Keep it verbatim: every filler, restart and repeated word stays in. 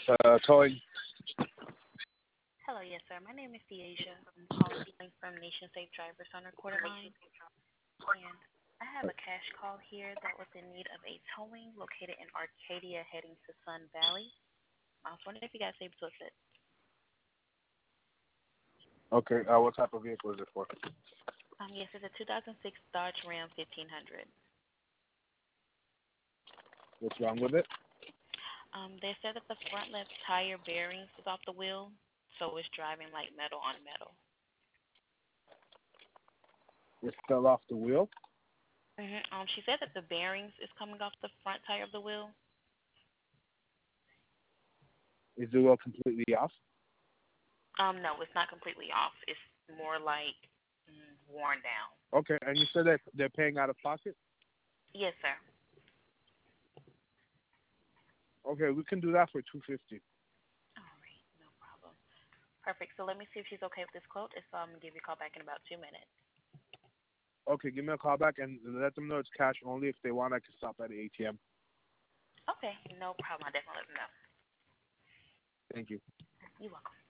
Uh, towing. Hello, yes, sir. My name is Deasia. I'm calling from Nation Safe Drivers on Recorded Line, and I have a cash call here that was in need of a towing located in Arcadia heading to Sun Valley. I was wondering if you guys able to assist. Okay. Uh, what type of vehicle is it for? Um, yes, it's a two thousand six Dodge Ram fifteen hundred. What's wrong with it? Um, they said that the front left tire bearings is off the wheel, so it's driving like metal on metal. It fell off the wheel. hmm Um, she said that the bearings is coming off the front tire of the wheel. Is the wheel completely off? Um, no, it's not completely off. It's more like mm, worn down. Okay. And you said that they're paying out of pocket? Yes, sir. Okay, we can do that for two fifty. All right, no problem. Perfect. So let me see if she's okay with this quote. If so, I'm gonna give you a call back in about two minutes. Okay, give me a call back and let them know it's cash only. If they want, I can stop at the A T M. Okay, no problem. I'll definitely let them know. Thank you. You're welcome.